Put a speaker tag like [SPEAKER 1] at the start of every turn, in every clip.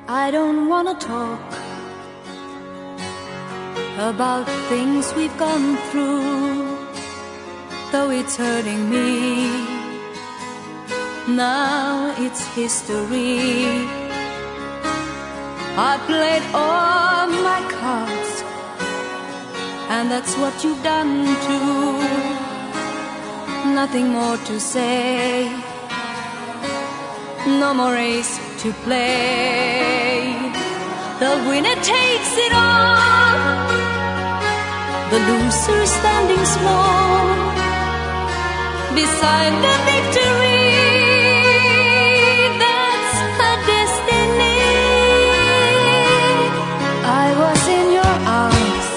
[SPEAKER 1] I don't wanna talk about things we've gone through, though it's hurting me. Now it's history. I played all my cards, and that's what you've done too. Nothing more to say, no more race to play. The winner takes it all, the loser standing small beside the victory. That's her destiny. I was in your arms,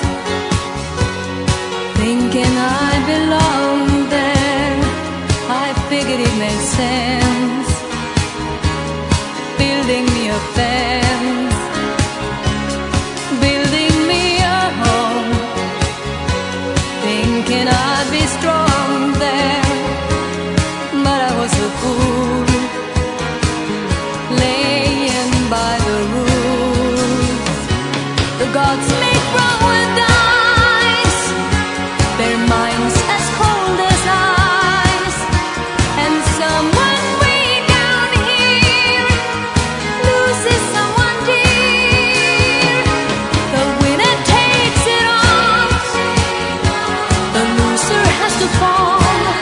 [SPEAKER 1] thinking I belonged there. I figured it made sense, building me a fence, building me a home, thinking I'd be strong there. But I was a fool, laying by the rules. The gods make wrong with ice, their minds as cold as ice, and someone way down here loses someone dear. The winner takes it all, the loser has to fall.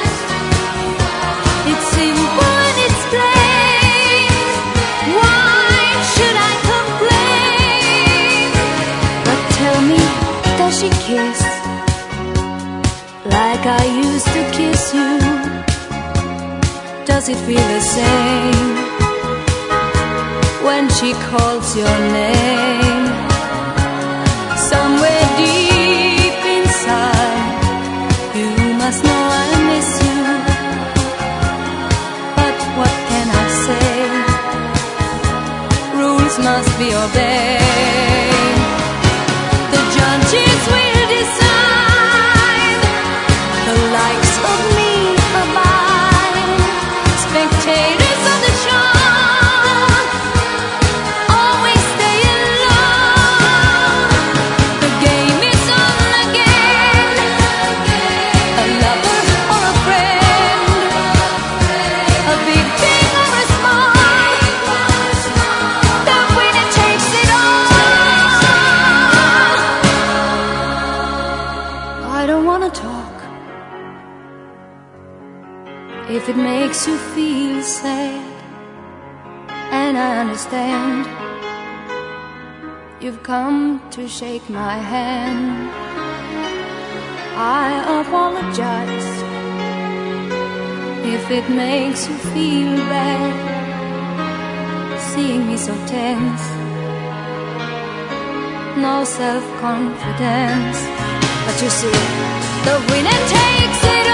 [SPEAKER 1] It's simple and it's plain. Why should I complain? But tell me, does she kiss like I used to kiss you? Does it feel the same when she calls your name? Somewhere deep inside, you must know I miss you. But what can I say? Rules must be obeyed. The judges will decide, the likes of me abide. Spectators of the show always stay alone. The game is on again, a lover or a friend, a big thing or a small, the winner takes it all. I don't wanna talk if it makes you feel sad, and I understand. You've come to shake my hand. I apologize if it makes you feel bad, seeing me so tense, no self-confidence. But you see, the winner takes it